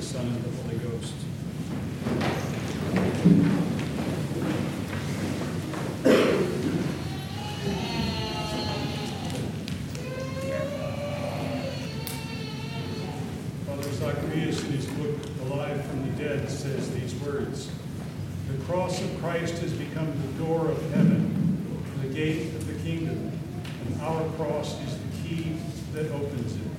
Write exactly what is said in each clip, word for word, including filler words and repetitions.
the Son, and the Holy Ghost. Father Zacharias, in his book, Alive from the Dead, says these words: "The cross of Christ has become the door of heaven, the gate of the kingdom, and our cross is the key that opens it."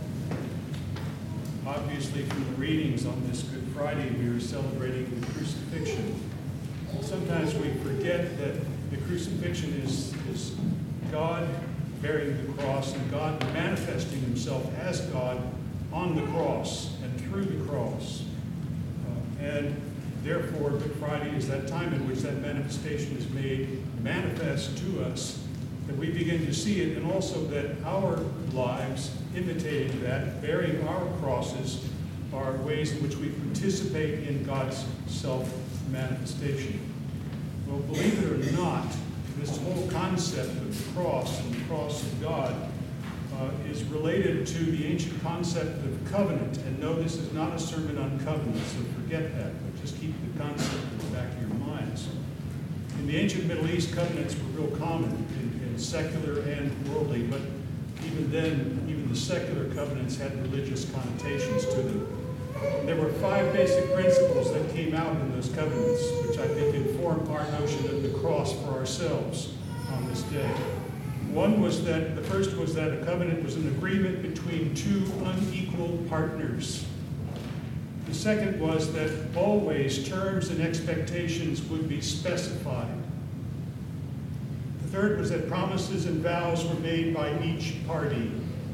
Obviously, from the readings on this Good Friday, we are celebrating the crucifixion. Sometimes we forget that the crucifixion is, is God bearing the cross and God manifesting himself as God on the cross and through the cross. Uh, and therefore, Good Friday is that time in which that manifestation is made manifest to us, that we begin to see it, and also that our lives, imitating that, bearing our crosses, are ways in which we participate in God's self-manifestation. Well, believe it or not, this whole concept of the cross and the cross of God uh, is related to the ancient concept of covenant. And no, this is not a sermon on covenant, so forget that, but just keep the concept in the back of your minds. In the ancient Middle East, covenants were real common in, in secular and worldly, but even then, even the secular covenants had religious connotations to them. And there were five basic principles that came out in those covenants, which I think inform our notion of the cross for ourselves on this day. One was that, the first was that a covenant was an agreement between two unequal partners. The second was that always terms and expectations would be specified. The third was that promises and vows were made by each party.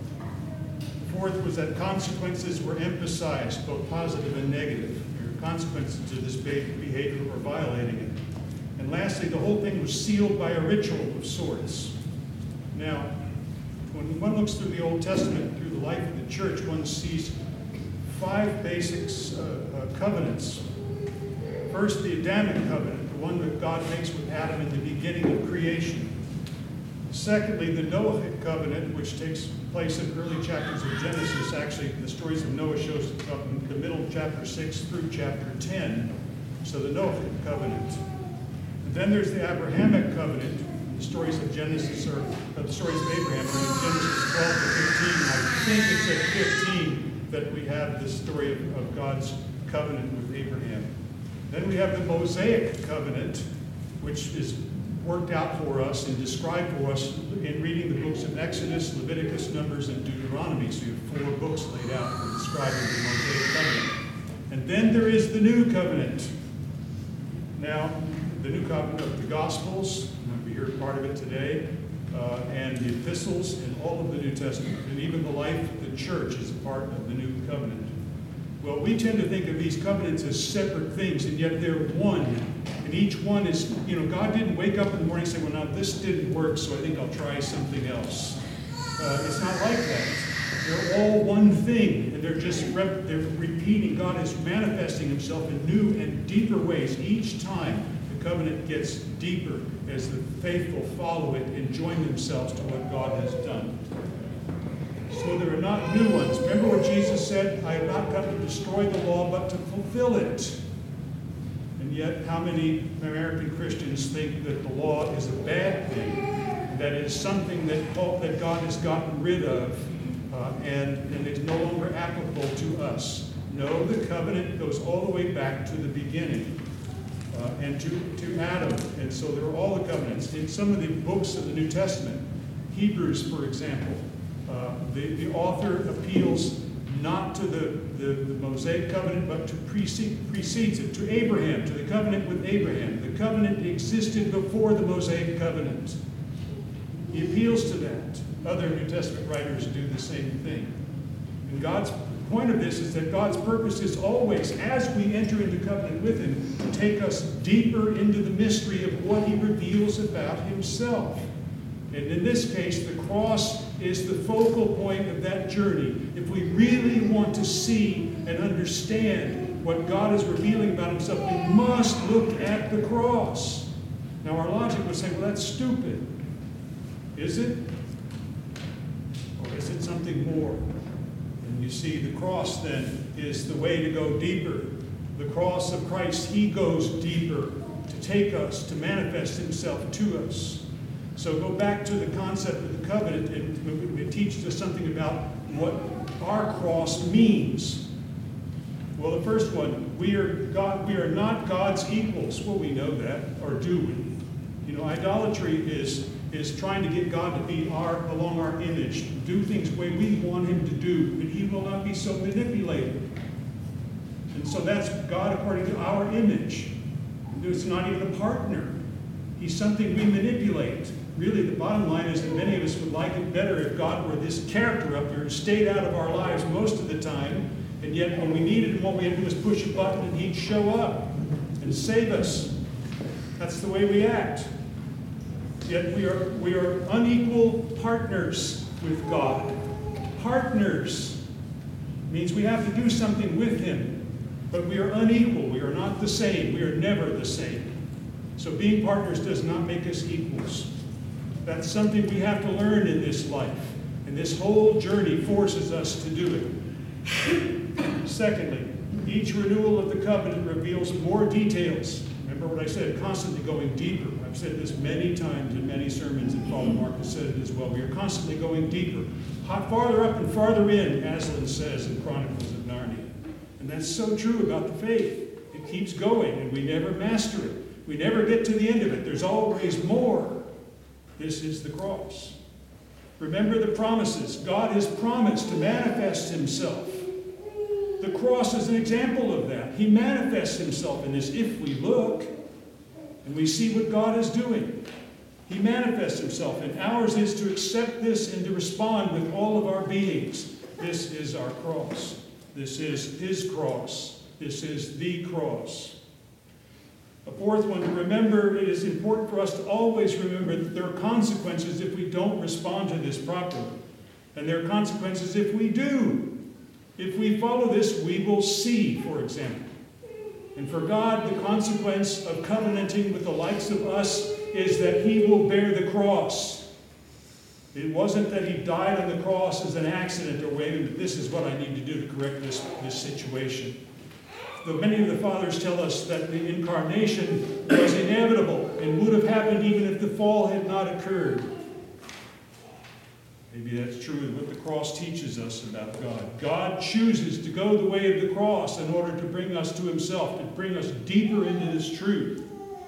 The fourth was that consequences were emphasized, both positive and negative. There are consequences to this behavior or violating it. And lastly, the whole thing was sealed by a ritual of sorts. Now, when one looks through the Old Testament, through the life of the church, one sees five basic uh, uh, covenants. First, the Adamic covenant, the one that God makes with Adam in the beginning of creation. Secondly, the Noahic covenant, which takes place in early chapters of Genesis. Actually, the stories of Noah shows up in the middle of chapter six through chapter ten. So the Noahic covenant. And then there's the Abrahamic covenant. The stories of Genesis are, uh, the stories of Abraham are in Genesis twelve to fifteen. I think it's at fifteen that we have the story of, of God's covenant with Abraham. Then we have the Mosaic covenant, which is worked out for us and described for us in reading the books of Exodus, Leviticus, Numbers, and Deuteronomy. So you have four books laid out for describing the Mosaic covenant. And then there is the New Covenant. Now, the New Covenant of the Gospels, we heard part of it today, uh, and the epistles and all of the New Testament, and even the life of the church is a part of the New Covenant. Well, we tend to think of these covenants as separate things, and yet they're one. And each one is, you know, God didn't wake up in the morning and say, well, now this didn't work, so I think I'll try something else. Uh, it's not like that. They're all one thing, and they're just rep- they're repeating. God is manifesting himself in new and deeper ways each time. The covenant gets deeper as the faithful follow it and join themselves to what God has done. So there are not new ones. Remember what Jesus said? I have not come to destroy the law, but to fulfill it. And yet, how many American Christians think that the law is a bad thing, that it's something that, that God has gotten rid of, uh, and, and it's no longer applicable to us? No, the covenant goes all the way back to the beginning. Uh, and to, to Adam. And so there are all the covenants. In some of the books of the New Testament, Hebrews, for example, uh, the, the author appeals not to the, the, the Mosaic covenant, but to precede, precedes it, to Abraham, to the covenant with Abraham. The covenant existed before the Mosaic covenant. He appeals to that. Other New Testament writers do the same thing. And God's point of this is that God's purpose is always, as we enter into covenant with him, to take us deeper into the mystery of what he reveals about himself. And in this case, the cross is the focal point of that journey. If we really want to see and understand what God is revealing about himself, we must look at the cross. Now, our logic would say, well, that's stupid. Is it? Or is it something more? And you see, the cross then is the way to go deeper. The cross of Christ, he goes deeper to take us, to manifest himself to us. So go back to the concept of the covenant, and it teaches us something about what our cross means. Well, the first one, we are God, we are not God's equals. Well, we know that, or do we? You know, idolatry is is trying to get God to be our along our image, do things the way we want him to do, but he will not be so manipulated. And so that's God according to our image. It's not even a partner. He's something we manipulate. Really, the bottom line is that many of us would like it better if God were this character up here and stayed out of our lives most of the time, and yet when we needed him, what we had to do was push a button and he'd show up and save us. That's the way we act. Yet we are, we are unequal partners with God. Partners means we have to do something with him, but we are unequal. We are not the same. We are never the same. So being partners does not make us equals. That's something we have to learn in this life. And this whole journey forces us to do it. Secondly, each renewal of the covenant reveals more details. Remember what I said, constantly going deeper. I've said this many times in many sermons, and Father Mark has said it as well. We are constantly going deeper. Farther up and farther in, Aslan says in Chronicles of Narnia. And that's so true about the faith. It keeps going, and we never master it. We never get to the end of it. There's always more. This is the cross. Remember the promises. God has promised to manifest himself. The cross is an example of that. He manifests himself in this if we look and we see what God is doing. He manifests himself, and ours is to accept this and to respond with all of our beings. This is our cross. This is his cross. This is the cross. A fourth one, to remember, it is important for us to always remember that there are consequences if we don't respond to this properly. And there are consequences if we do. If we follow this, we will see, for example. And for God, the consequence of covenanting with the likes of us is that he will bear the cross. It wasn't that he died on the cross as an accident or wait a minute, this is what I need to do to correct this, this situation. Though many of the fathers tell us that the incarnation was inevitable and would have happened even if the fall had not occurred. Maybe that's true of what the cross teaches us about God. God chooses to go the way of the cross in order to bring us to himself, to bring us deeper into this truth.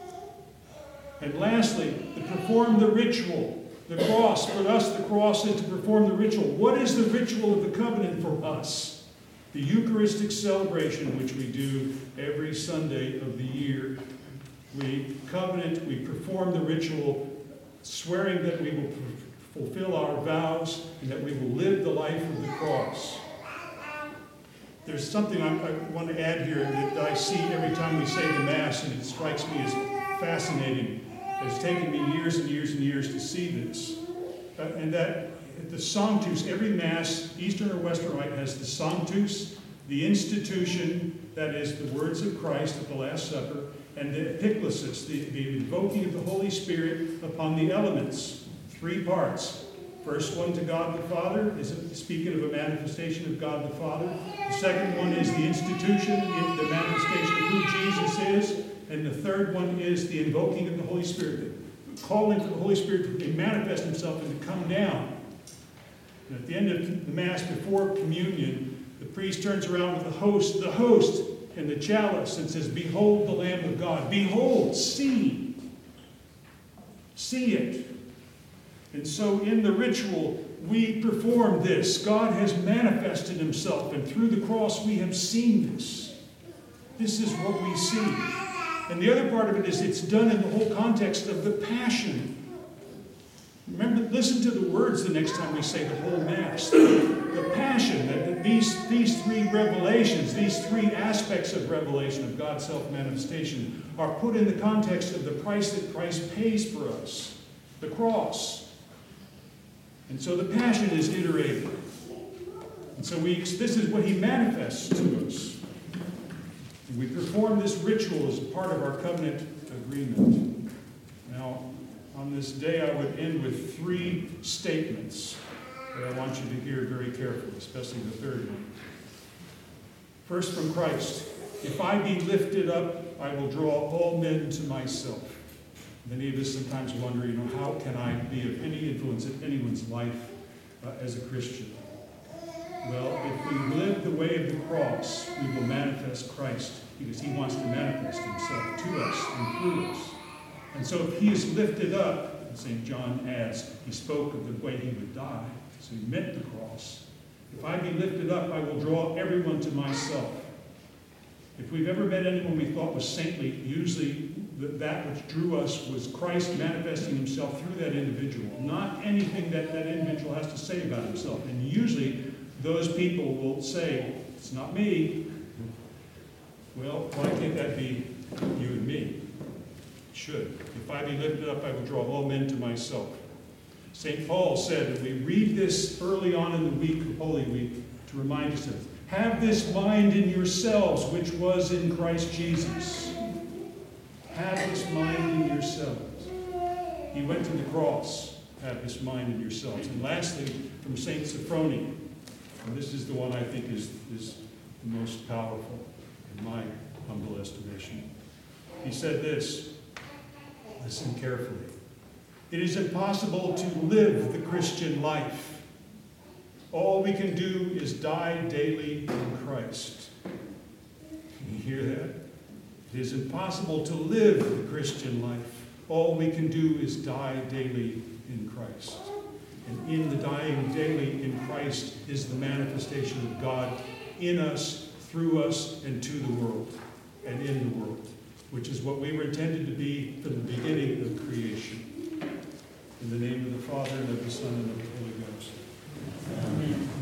And lastly, to perform the ritual. The cross, for us, the cross is to perform the ritual. What is the ritual of the covenant for us? The Eucharistic celebration, which we do every Sunday of the year. We covenant, we perform the ritual, swearing that we will fulfill our vows and that we will live the life of the cross. There's something I, I want to add here that I see every time we say the Mass, and it strikes me as fascinating. It's taken me years and years and years to see this. Uh, and that the Sanctus, every Mass, Eastern or Western Rite, has the Sanctus, the institution, that is the words of Christ at the Last Supper, and the Epiclesis, the, the invoking of the Holy Spirit upon the elements. Three parts. First one to God the Father, is speaking of a manifestation of God the Father. The second one is the institution, the manifestation of who Jesus is. And the third one is the invoking of the Holy Spirit, calling for the Holy Spirit to manifest himself and to come down. And at the end of the Mass, before communion, the priest turns around with the host, the host and the chalice, and says, "Behold the Lamb of God." Behold, see. See it. And so in the ritual, we perform this. God has manifested himself, and through the cross we have seen this. This is what we see. And the other part of it is it's done in the whole context of the Passion. Remember, listen to the words the next time we say the whole Mass. The Passion, that these, these three revelations, these three aspects of revelation, of God's self-manifestation, are put in the context of the price that Christ pays for us, the cross. And so the Passion is iterated. And so we, this is what he manifests to us. And we perform this ritual as a part of our covenant agreement. Now, on this day, I would end with three statements. but I want you to hear very carefully, especially the third one. First, from Christ, if I be lifted up, I will draw all men to myself. Many of us sometimes wonder, you know, how can I be of any influence in anyone's life uh, as a Christian? Well, if we live the way of the cross, we will manifest Christ, because he wants to manifest himself to us and through us. And so if he is lifted up, Saint John adds, he spoke of the way he would die, so he meant the cross. If I be lifted up, I will draw everyone to myself. If we've ever met anyone we thought was saintly, usually that which drew us was Christ manifesting himself through that individual, not anything that that individual has to say about himself. And usually those people will say, it's not me. Well, why can't that be you and me? It should. If I be lifted up, I will draw all men to myself. Saint Paul said, and we read this early on in the week of Holy Week to remind us of, have this mind in yourselves, which was in Christ Jesus. Have this mind in yourselves. He went to the cross. Have this mind in yourselves. And lastly, from Saint Sophrony, and this is the one I think is, is the most powerful in my humble estimation. He said this, listen carefully. It is impossible to live the Christian life. All we can do is die daily in Christ. Can you hear that? It is impossible to live the Christian life. All we can do is die daily in Christ. And in the dying daily in Christ is the manifestation of God in us, through us, and to the world, and in the world, which is what we were intended to be from the beginning of creation. In the name of the Father, and of the Son, and of the Holy Ghost. Amen.